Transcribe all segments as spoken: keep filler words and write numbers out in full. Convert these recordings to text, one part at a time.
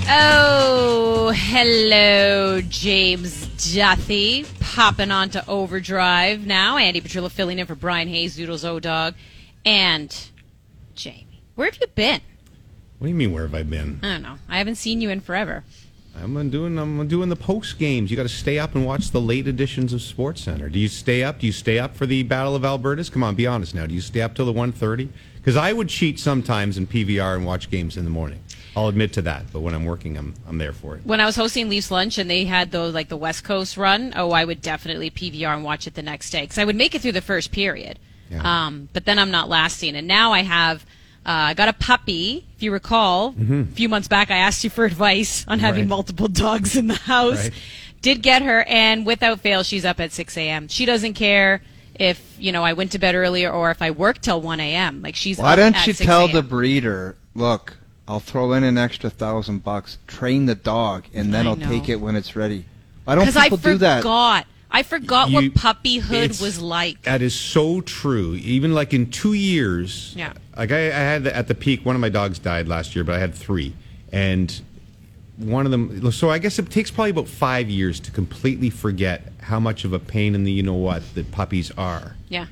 Oh, hello, James Duthie. Popping on to Overdrive now. Andy Petrillo filling in for Brian Hayes, Doodles O-Dog, and Jamie. Where have you been? What do you mean, where have I been? I don't know. I haven't seen you in forever. I'm doing I'm doing the post games. You got to stay up and watch the late editions of SportsCenter. Do you stay up? Do you stay up for the Battle of Albertas? Come on, be honest now. Do you stay up till the one thirty? Because I would cheat sometimes in P V R and watch games in the morning. I'll admit to that, but when I'm working, I'm I'm there for it. When I was hosting Leafs Lunch and they had those like the West Coast run, oh, I would definitely P V R and watch it the next day because I would make it through the first period. Yeah. Um, but then I'm not lasting, and now I have. Uh, I got a puppy. If you recall, mm-hmm. a few months back, I asked you for advice on having right. multiple dogs in the house. Right. Did get her, and without fail, she's up at six a.m. She doesn't care if you know I went to bed earlier or if I work till one a.m. Like she's. Why up don't at you six tell a.m. the breeder, look, I'll throw in an extra thousand bucks, train the dog, and then I I'll know. take it when it's ready. Why don't people I do that? Forgot. I forgot You, what puppyhood was like. That is so true. Even like in two years, yeah. Like I, I had at the peak, one of my dogs died last year, but I had three, and one of them. So I guess it takes probably about five years to completely forget how much of a pain in the you know what that puppies are. Yeah.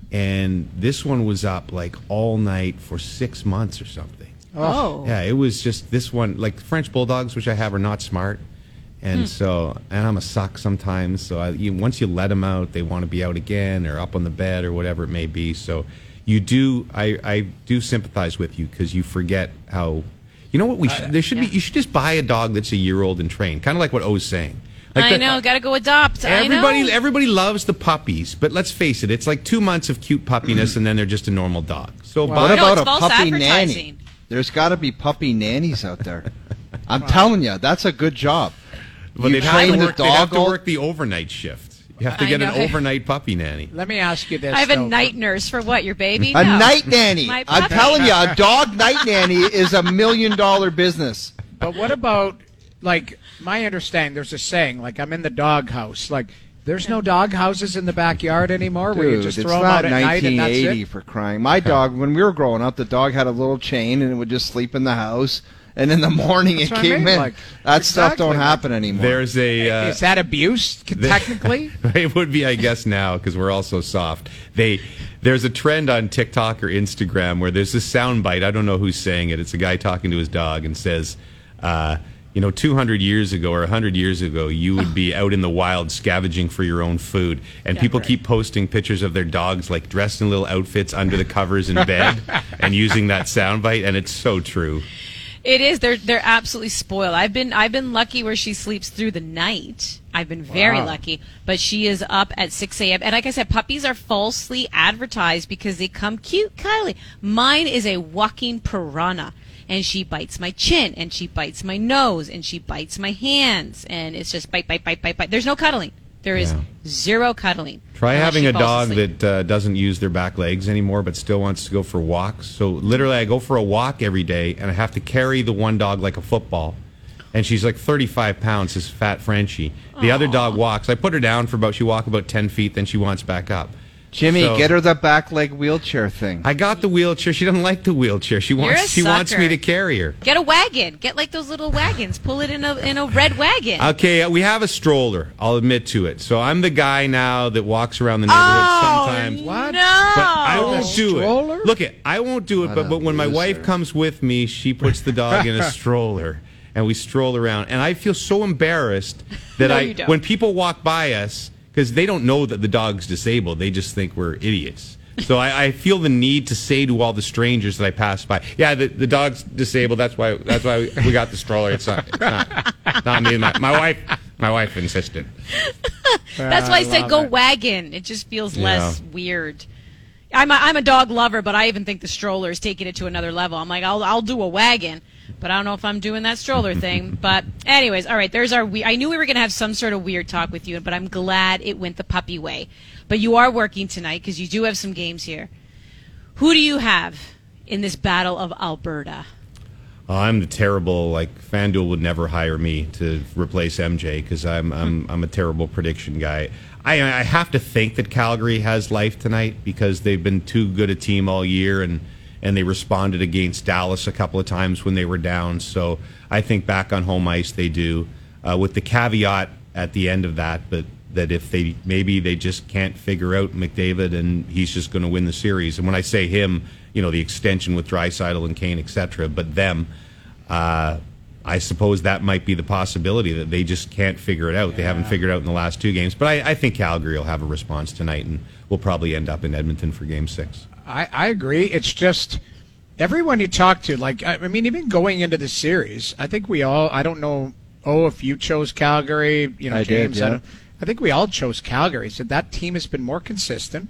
And this one was up like all night for six months or something. Oh. Yeah, it was just this one. Like French bulldogs, which I have, are not smart. And hmm. so, and I'm a suck sometimes. So I, you, once you let them out, they want to be out again or up on the bed or whatever it may be. So you do, I, I do sympathize with you because you forget how, you know what we should, there should yeah. be, you should just buy a dog that's a year old and trained. Kind of like what O's saying. Like I the, know, got to go adopt. Everybody, I know. everybody loves the puppies, but let's face it, it's like two months of cute puppiness and then they're just a normal dog. So well, buy, what about no, a false puppy nanny? There's got to be puppy nannies out there. I'm wow. telling you, that's a good job. But you they'd have, to work, the they'd have to all... work the overnight shift. You have to get an overnight puppy nanny. Let me ask you this. I have though. a night nurse for what, your baby? A no. night nanny. I'm telling you, a dog night nanny is a million dollar business. But what about, like, my understanding, there's a saying, like, I'm in the dog house. Like, there's no dog houses in the backyard anymore Dude, where you just throw them out at night and that's it? It's not nineteen eighty for crying. My dog, when we were growing up, the dog had a little chain and it would just sleep in the house. And in the morning That's it what I came mean. in. Like, that exactly. stuff don't happen anymore. There's a uh, is that abuse technically? It would be, I guess, now because we're all so soft. They there's a trend on TikTok or Instagram where there's this sound bite. I don't know who's saying it. It's a guy talking to his dog and says, uh, you know, two hundred years ago or one hundred years ago, you would be out in the wild scavenging for your own food. And yeah, people right. keep posting pictures of their dogs like dressed in little outfits under the covers in bed and using that sound bite. And it's so true. It is. They're they're absolutely spoiled. I've been I've been lucky where she sleeps through the night. I've been very wow. lucky. But she is up at six a.m. And like I said, puppies are falsely advertised because they come cute, cuddly. Mine is a walking piranha. And she bites my chin, and she bites my nose, and she bites my hands. And it's just bite, bite, bite, bite, bite. There's no cuddling. There is yeah. zero cuddling. Try having a dog asleep. that uh, doesn't use their back legs anymore but still wants to go for walks. So literally I go for a walk every day, and I have to carry the one dog like a football. And she's like thirty-five pounds, this fat Frenchie. The Aww. other dog walks. I put her down for about, she walk about ten feet, then she wants back up. Jimmy, so, get her the back leg wheelchair thing. I got the wheelchair. She doesn't like the wheelchair. She You're wants a she wants sucker. me to carry her. Get a wagon. Get like those little wagons. Pull it in a in a red wagon. Okay, we have a stroller. I'll admit to it. So I'm the guy now that walks around the neighborhood oh, sometimes. What? But I No. won't do Stroller? it. Look, it. I won't do it. What But a but when my loser. wife comes with me, she puts the dog in a stroller, and we stroll around. And I feel so embarrassed that No, I you don't. when people walk by us because they don't know that the dog's disabled. They just think we're idiots. So I, I feel the need to say to all the strangers that I pass by, yeah, the, the dog's disabled. That's why that's why we got the stroller. It's not, it's not, not me. My, my wife, my wife insisted. That's why I, I said love go it. wagon. It just feels Yeah. less weird. I'm a, I'm a dog lover, but I even think the stroller is taking it to another level. I'm like, I'll I'll do a wagon, but I don't know if I'm doing that stroller thing. But anyways, all right, there's our. We- I knew we were going to have some sort of weird talk with you, but I'm glad it went the puppy way. But you are working tonight because you do have some games here. Who do you have in this Battle of Alberta? Oh, I'm the terrible, like, FanDuel would never hire me to replace M J because I'm, I'm, I'm a terrible prediction guy. I, I have to think that Calgary has life tonight because they've been too good a team all year, and, and they responded against Dallas a couple of times when they were down. So I think back on home ice they do, uh, with the caveat at the end of that, but that if they maybe they just can't figure out McDavid and he's just going to win the series. And when I say him, you know, the extension with Draisaitl and Kane, et cetera, but them, uh, I suppose that might be the possibility that they just can't figure it out. Yeah. They haven't figured it out in the last two games. But I, I think Calgary will have a response tonight, and we'll probably end up in Edmonton for Game Six. I, I agree. It's just everyone you talk to, like, I mean, even going into the series, I think we all, I don't know, oh, if you chose Calgary, you know, I James, did, yeah. I, don't, I think we all chose Calgary. So that team has been more consistent.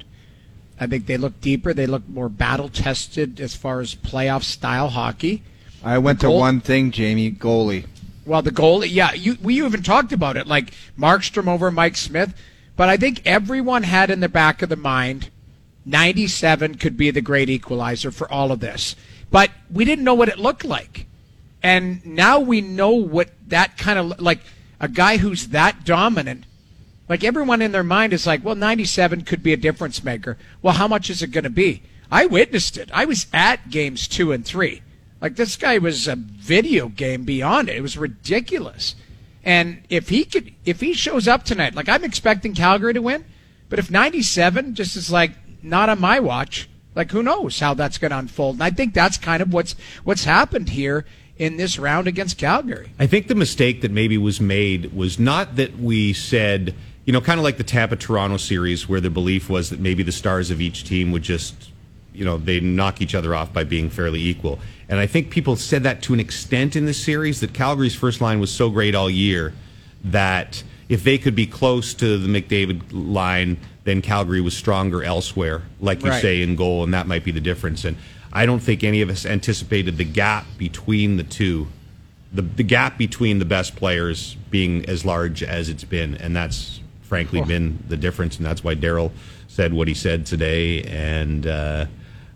I think they look deeper. They look more battle-tested as far as playoff-style hockey. I went to one thing, Jamie, goalie. Well, the goalie, yeah, you, we even talked about it, like Markstrom over Mike Smith. But I think everyone had in the back of the mind ninety-seven could be the great equalizer for all of this. But we didn't know what it looked like. And now we know what that kind of, like a guy who's that dominant, like everyone in their mind is like, well, ninety-seven could be a difference maker. Well, how much is it going to be? I witnessed it. I was at games two and three. Like, this guy was a video game beyond it. It was ridiculous. And if he could, if he shows up tonight, like, I'm expecting Calgary to win, but if ninety-seven just is like not on my watch, like, who knows how that's going to unfold? And I think that's kind of what's what's happened here in this round against Calgary. I think the mistake that maybe was made was not that we said, you know, kind of like the Tampa-Toronto series, where the belief was that maybe the stars of each team would just, you know, they knock each other off by being fairly equal. And I think people said that to an extent in this series, that Calgary's first line was so great all year that if they could be close to the McDavid line, then Calgary was stronger elsewhere, like you right. say, in goal, and that might be the difference. And I don't think any of us anticipated the gap between the two, the, the gap between the best players being as large as it's been, and that's frankly oh. been the difference, and that's why Daryl said what he said today, and uh,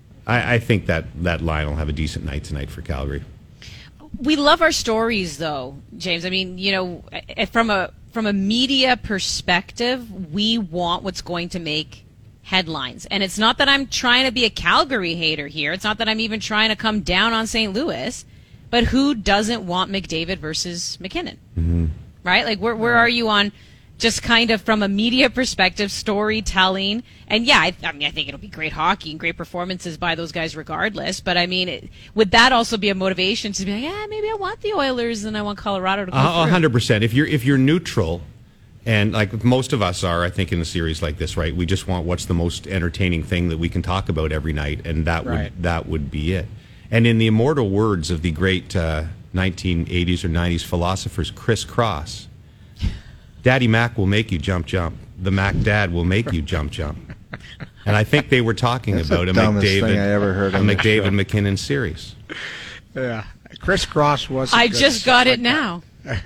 I, I think that that line will have a decent night tonight for Calgary. We love our stories, though, James. I mean, you know, from a from a media perspective, we want what's going to make headlines. And it's not that I'm trying to be a Calgary hater here. It's not that I'm even trying to come down on Saint Louis. But who doesn't want McDavid versus McKinnon? Mm-hmm. Right? Like, where where are you on just kind of from a media perspective, storytelling? And yeah, I, I mean, I think it'll be great hockey and great performances by those guys regardless. But I mean, it, would that also be a motivation to be like, yeah, maybe I want the Oilers and I want Colorado to go uh, through? one hundred percent. If you're if you're neutral, and like most of us are, I think, in a series like this, right? We just want what's the most entertaining thing that we can talk about every night, and that right. would that would be it. And in the immortal words of the great uh, nineteen eighties or nineties philosophers, Chris Cross, Daddy Mac will make you jump, jump. The Mac Dad will make you jump, jump. And I think they were talking That's about the a dumbest McDavid, thing I ever heard a on this McDavid show. McKinnon series. Yeah, Chris Cross was. I just got it now.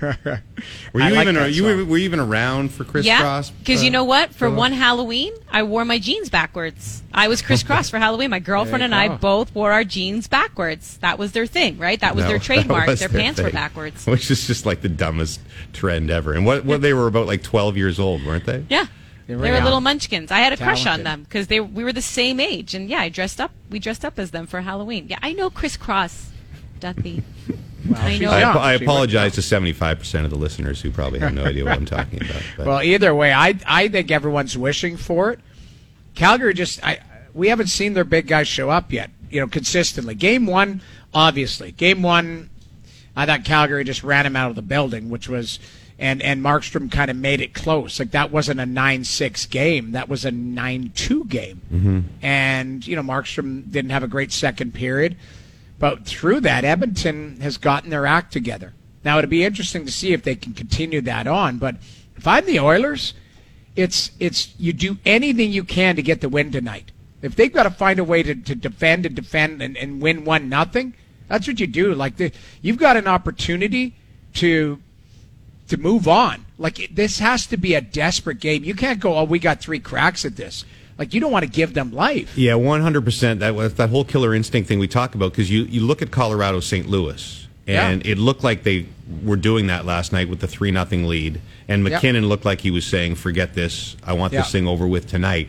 Were I you like even that you song. were, were you even around for Chris Yeah, Cross? because uh, you know what? For uh, one Halloween, I wore my jeans backwards. I was Chris Cross for Halloween. My girlfriend There and you I go. both wore our jeans backwards. That was their thing, right? That was No, their that trademark. was Their their pants were thing. backwards. Which is just like the dumbest trend ever. And what, what they were about like twelve years old, weren't they? Yeah. They They were were young. little munchkins. I had a crush on Talented. them because they we were the same age, and yeah, I dressed up. We dressed up as them for Halloween. Yeah, I know Chris Cross, Duthie. Well, I she's know. I, young. I She apologize went- to seventy-five percent of the listeners who probably have no idea what I'm talking about. But. Well, either way, I I think everyone's wishing for it. Calgary just I we haven't seen their big guys show up yet, you know, consistently. Game one, obviously. Game one, I thought Calgary just ran him out of the building, which was and and Markstrom kind of made it close. Like, that wasn't a nine six game. That was a nine two game. Mm-hmm. And, you know, Markstrom didn't have a great second period. But through that, Edmonton has gotten their act together. Now, it'd be interesting to see if they can continue that on. But if I'm the Oilers, it's it's you do anything you can to get the win tonight. If they've got to find a way to, to defend and defend and, and win one nothing, that's what you do. Like the, you've got an opportunity to to move on. Like, it, this has to be a desperate game. You can't go, oh, we got three cracks at this. Like, you don't want to give them life. Yeah, one hundred percent. That was that whole killer instinct thing we talk about, because you, you look at Colorado Saint Louis, and Yeah. it looked like they were doing that last night with the three nothing lead. And Yep. McKinnon looked like he was saying, forget this, I want Yeah. this thing over with tonight.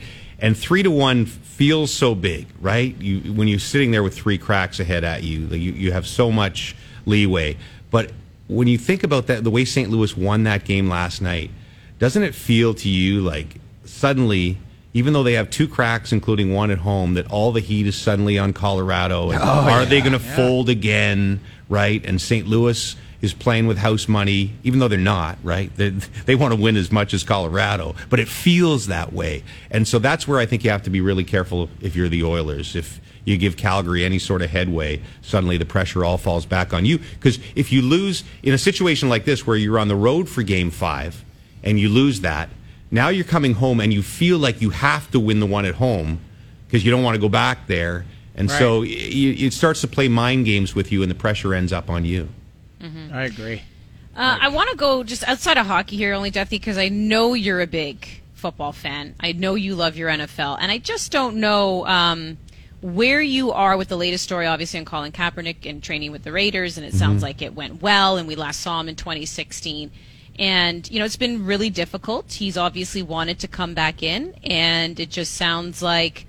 And three to one feels so big, right? You when you're sitting there with three cracks ahead at you, you you have so much leeway. But when you think about that, the way Saint Louis won that game last night, doesn't it feel to you like suddenly, even though they have two cracks, including one at home, that all the heat is suddenly on Colorado? And oh, are yeah, they going to yeah. fold again, right? And Saint Louis is playing with house money, even though they're not, right? They, they want to win as much as Colorado, but it feels that way. And so that's where I think you have to be really careful if you're the Oilers. If you give Calgary any sort of headway, suddenly the pressure all falls back on you. Because if you lose in a situation like this where you're on the road for game five and you lose that, now you're coming home and you feel like you have to win the one at home because you don't want to go back there. And Right. so it, it starts to play mind games with you and the pressure ends up on you. I agree. Uh, I want to go just outside of hockey here, only Duffy, because I know you're a big football fan. I know you love your N F L, and I just don't know um, where you are with the latest story, obviously, on Colin Kaepernick and training with the Raiders, and it sounds like it went well, and we last saw him in twenty sixteen. And, you know, it's been really difficult. He's obviously wanted to come back in, and it just sounds like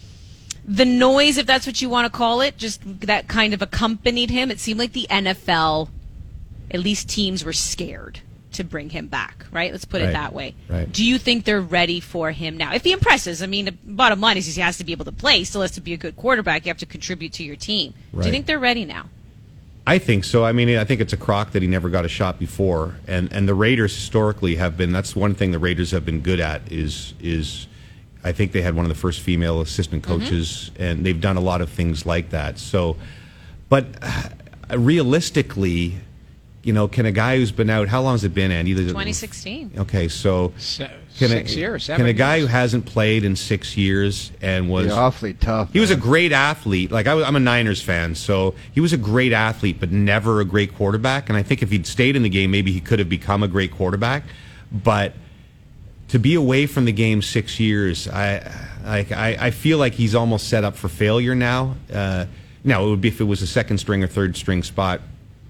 the noise, if that's what you want to call it, just that kind of accompanied him. It seemed like the N F L, at least teams, were scared to bring him back, right? Let's put Right. it that way. Right. Do you think they're ready for him now? If he impresses, I mean, the bottom line is he has to be able to play. He still has to be a good quarterback. You have to contribute to your team. Do Right. you think they're ready now? I think so. I mean, I think it's a crock that he never got a shot before, and and the Raiders historically have been. That's one thing the Raiders have been good at is is. I think they had one of the first female assistant coaches, mm-hmm. and they've done a lot of things like that. So, but uh, realistically, you know, can a guy who's been out, how long has it been, Andy? twenty sixteen. Okay, so Se- can six a, years, seven can a guy years. who hasn't played in six years and was You're awfully tough. he was a man. great athlete. Like I, was- I'm a Niners fan, so he was a great athlete, but never a great quarterback. And I think if he'd stayed in the game, maybe he could have become a great quarterback. But to be away from the game six years, I, I, I feel like he's almost set up for failure now. Uh, now, it would be if it was a second string or third string spot.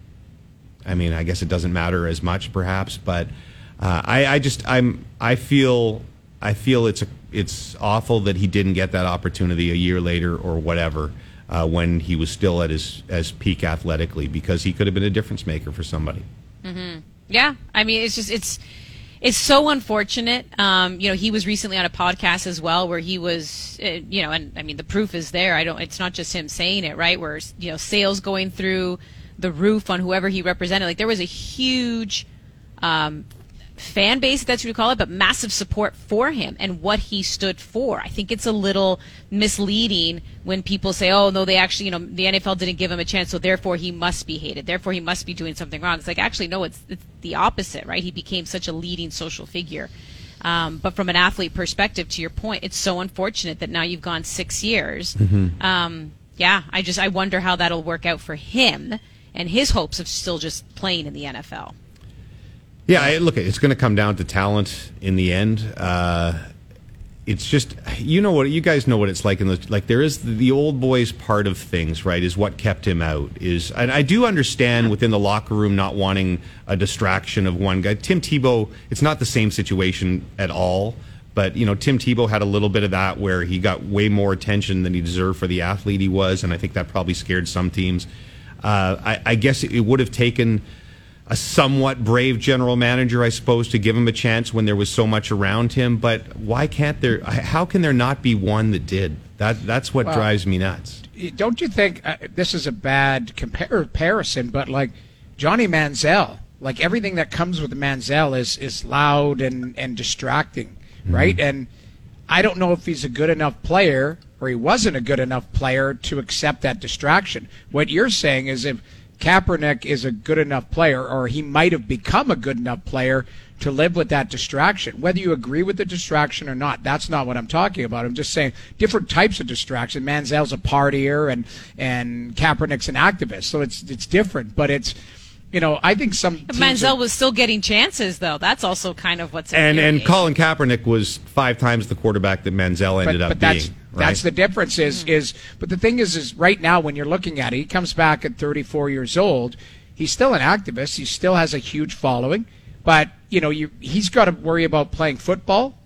I mean, I guess it doesn't matter as much, perhaps, but uh, I, I just, I'm, I feel, I feel it's a, it's awful that he didn't get that opportunity a year later or whatever uh, when he was still at his as peak athletically, because he could have been a difference maker for somebody. Yeah, I mean, it's just it's it's so unfortunate. Um, you know, he was recently on a podcast as well where he was, uh, you know, and I mean the proof is there. I don't. It's not just him saying it, right? Where you know sales going through the roof on whoever he represented. Like there was a huge um, fan base, if that's what you call it, but massive support for him and what he stood for. I think it's a little misleading when people say, oh, no, they actually, you know, the N F L didn't give him a chance, so therefore he must be hated. Therefore he must be doing something wrong. It's like, actually, no, it's, it's the opposite, right? He became such a leading social figure. Um, but from an athlete perspective, to your point, it's so unfortunate that now you've gone six years. Mm-hmm. Um, yeah, I just, I wonder how that'll work out for him and his hopes of still just playing in the N F L. Yeah, I, look, it's going to come down to talent in the end. Uh, it's just, you know what, you guys know what it's like in the, like there is the, the old boys part of things, right, is what kept him out. Is, and I do understand within the locker room not wanting a distraction of one guy. Tim Tebow, it's not the same situation at all, but, you know, Tim Tebow had a little bit of that where he got way more attention than he deserved for the athlete he was, and I think that probably scared some teams. Uh, I, I guess it would have taken a somewhat brave general manager, I suppose, to give him a chance when there was so much around him. But why can't there? How can there not be one that did? That that's what Well, drives me nuts. Don't you think uh, this is a bad compar- comparison? But like Johnny Manziel, like everything that comes with Manziel is is loud and and distracting, right? And I don't know if he's a good enough player or he wasn't a good enough player to accept that distraction. What you're saying is if Kaepernick is a good enough player, or he might have become a good enough player to live with that distraction. Whether you agree with the distraction or not, that's not what I'm talking about. I'm just saying different types of distraction. Manziel's a partier, and and Kaepernick's an activist, so it's it's different. But it's, you know, I think some teams Manziel are- was still getting chances, though. That's also kind of what's And and infuriating. Colin Kaepernick was five times the quarterback that Manziel ended but, up but that's, being. That's right? the difference is, is, but the thing is, is right now when you're looking at it, he comes back at thirty-four years old. He's still an activist. He still has a huge following, but you know, you, he's got to worry about playing football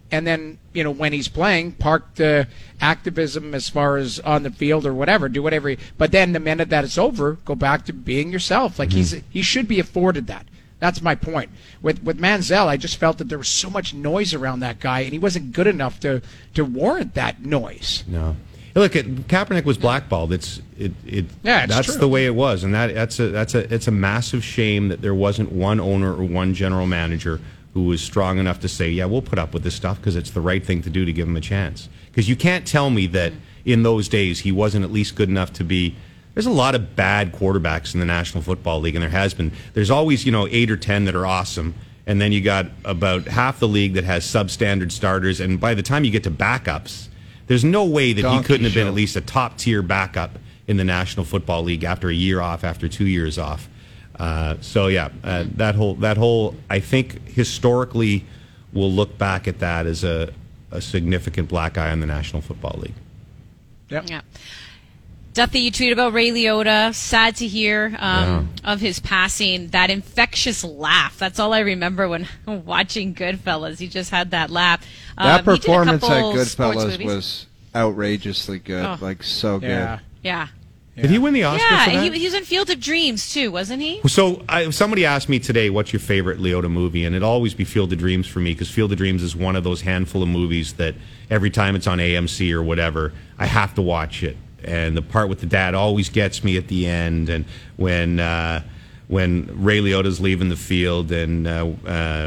and then, you know, when he's playing, park the activism as far as on the field or whatever, do whatever. He, but then the minute that it's over, go back to being yourself. Like, mm-hmm. he's he should be afforded that. That's my point. With with Manziel, I just felt that there was so much noise around that guy, and he wasn't good enough to, to warrant that noise. No. Look, it, Kaepernick was blackballed. It's it it. Yeah, it's that's true. the way it was, and that that's a that's a it's a massive shame that there wasn't one owner or one general manager who was strong enough to say, yeah, we'll put up with this stuff because it's the right thing to do to give him a chance. Because you can't tell me that in those days he wasn't at least good enough to be. There's a lot of bad quarterbacks in the National Football League, and there has been. There's always, you know, eight or ten that are awesome, and then you got about half the league that has substandard starters, and by the time you get to backups, there's no way that Donkey he couldn't have show. been at least a top-tier backup in the National Football League after a year off, after two years off. Uh, so, yeah, uh, that whole, that whole, I think, historically, we'll look back at that as a, a significant black eye on the National Football League. Yep. Yeah. Duffy, you tweeted about Ray Liotta. Sad to hear um, yeah. of his passing. That infectious laugh. That's all I remember when watching Goodfellas. He just had that laugh. That um, performance at Goodfellas Goodfellas was outrageously good. Oh. Like, so good. Yeah. Yeah. Did he win the Oscar Yeah, for that? he, he was in Field of Dreams, too, wasn't he? So I, somebody asked me today, what's your favorite Liotta movie? And it'd always be Field of Dreams for me, because Field of Dreams is one of those handful of movies that every time it's on A M C or whatever, I have to watch it. And the part with the dad always gets me at the end. And when uh, when Ray Liotta's leaving the field and uh, uh,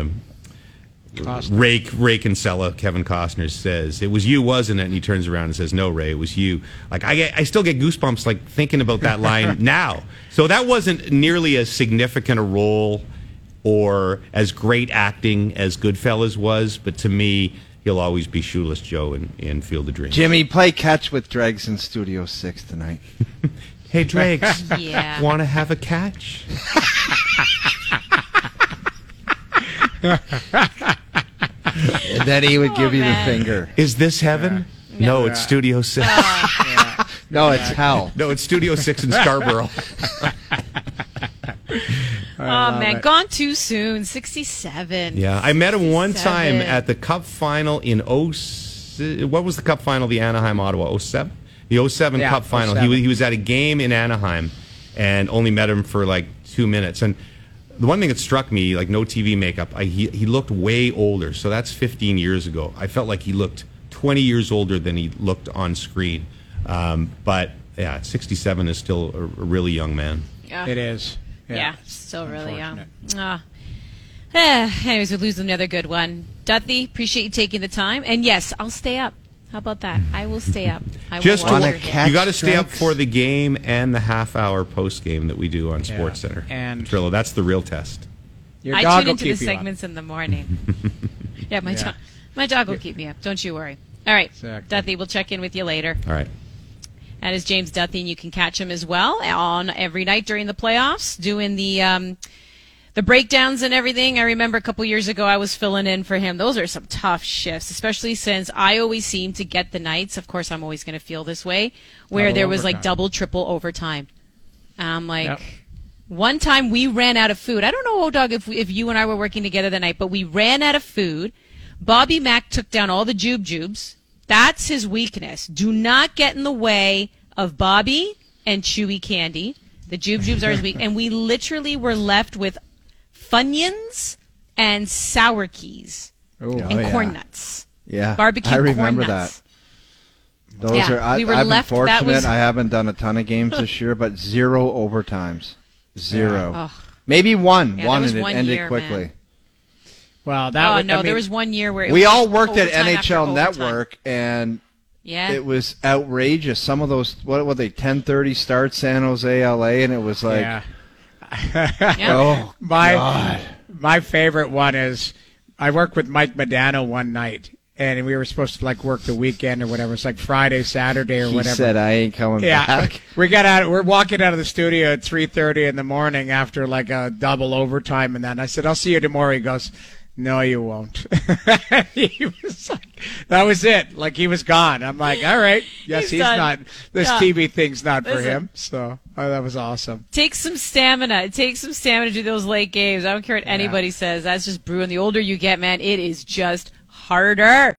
Ray, Ray Kinsella, Kevin Costner, says, "It was you, wasn't it?" And he turns around and says, "No, Ray, it was you." Like, I get, I still get goosebumps like thinking about that line now. So that wasn't nearly as significant a role or as great acting as Goodfellas was, but to me, he'll always be Shoeless Joe in, in Field of Dreams. Jimmy, play catch with Dregs in Studio six tonight. Hey, Dregs, Yeah. want to have a catch? And then he would Oh, give you man. the finger. Is this heaven? No, it's Studio six. No, it's hell. No, it's Studio six in Scarborough. Oh, man, gone too soon. sixty-seven. Yeah, I met him one time sixty-seven. at the Cup final in oh what was the Cup final, the Anaheim Ottawa oh seven? The oh seven Yeah, Cup final. He oh seven. was, he was at a game in Anaheim and only met him for like two minutes. And the one thing that struck me, like no T V makeup, I, he, he looked way older. So that's fifteen years ago. I felt like he looked twenty years older than he looked on screen. Um, but yeah, sixty-seven is still a, a really young man. Yeah. It is. Yeah, Yeah. still really young. Unfortunate. Ah. Eh, anyways, we lose another good one. Duthie, appreciate you taking the time. And yes, I'll stay up. How about that? I will stay up. I Just will to watch Wanna your game. catch You got to stay up Dregs? for the game and the half-hour post-game that we do on Yeah. SportsCenter. And- Trillo, that's the real test. Your I dog tune will into the keep you up. segments in the morning. yeah, my Yeah. dog, my dog will keep me up. Don't you worry. All right, Exactly. Duthie, we'll check in with you later. All right. That is James Duthie, and you can catch him as well on every night during the playoffs, doing the um, the breakdowns and everything. I remember a couple years ago I was filling in for him. Those are some tough shifts, especially since I always seem to get the nights. Of course, I'm always going to feel this way, where Double there was like overtime. double, triple overtime. I'm like, Yep. one time we ran out of food. I don't know, O-Dog, if, if you and I were working together that night, but we ran out of food. Bobby Mack took down all the Jube Jubes. That's his weakness. Do not get in the way of Bobby and Chewy Candy. The Jube Jubes are his weak. And we literally were left with Funyuns and Sour Keys Ooh. and yeah. corn nuts. Yeah, Barbecue I remember corn nuts. that. Those Yeah, are. I, we were I've left- been that fortunate. was- I haven't done a ton of games this year, but zero overtimes. Zero. Oh. Maybe one. Yeah, there one, was and it one ended year, quickly. man. Well, that Oh, would, no, I mean, there was one year where it We was all just worked at overtime N H after L overtime. Network, and Yeah. it was outrageous. Some of those, what were they, ten thirty start San Jose, L A, and it was like, yeah. Yeah. oh, My God. my favorite one is I worked with Mike Medano one night, and we were supposed to like work the weekend or whatever. It's like Friday, Saturday, or He whatever. said, I ain't coming yeah, back. we got out. We're walking out of the studio at three thirty in the morning after like a double overtime, and then I said, "I'll see you tomorrow." He goes, "No, you won't." He was like, that was it. Like he was gone. I'm like, all right, yes, He's he's, done. not. This Yeah. T V thing's not for Listen. him. So oh, that was awesome. Take some stamina. It takes some stamina to do those late games. I don't care what anybody says. That's just brewing. The older you get, man, it is just harder.